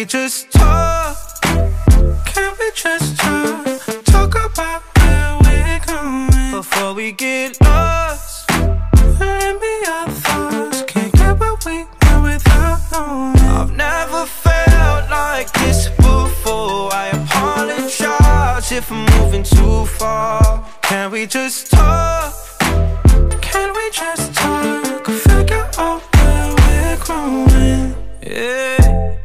we just talk? Can we just talk? Talk about where we're going before we get lost. Let me our thoughts. Can't get what we want without knowing. I've never felt like this before. I apologize if I'm moving too far. Can we just talk? Can we just talk? Figure out where we're growing. Yeah.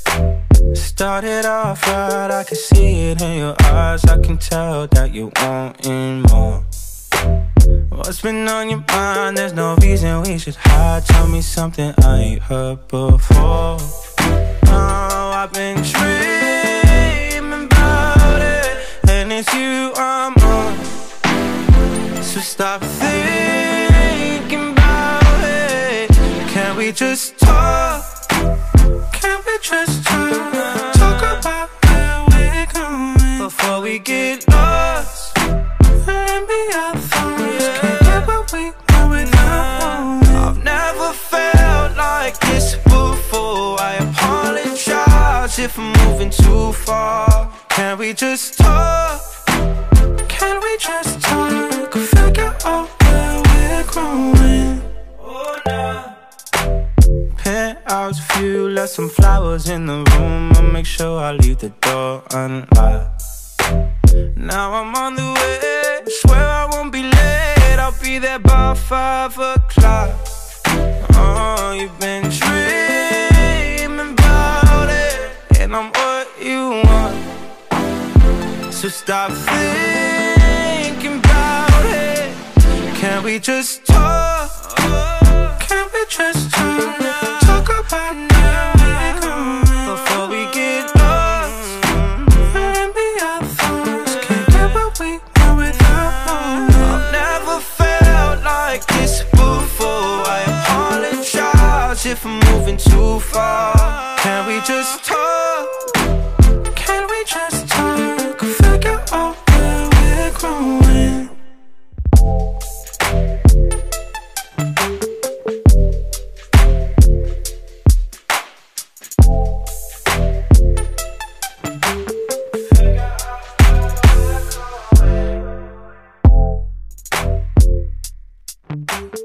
Started off right, I can see it in your eyes. I can tell that you wanting more. What's been on your mind? There's no reason we should hide. Tell me something I ain't heard before. Oh, I've been dreaming about it, and it's you I'm on. So stop thinking about it. Can we just talk? Can we just talk? Talk about where we're going before we get lost. Let me our thoughts. Can't get what we want without knowing. I've never felt like this before. I apologize if I'm moving too far. Can we just talk? Can we just talk? Figure out where we're growing. Oh, nah. Penthouse view, left some flowers in the room. I'll make sure I leave the door unlocked. Now I'm on the way, swear I won't be late. I'll be there by 5 o'clock. Oh, you've been dreaming about it, and I'm what you want. So stop thinking about it. Can we just talk? Can we just talk? Talk about where we're going before we get lost. Let me our thoughts. Can't get what we want without knowing. I've never felt like this before. I apologize if I'm moving too far. Can we just talk? Can we just talk? Figure out where we're growing. Thank you.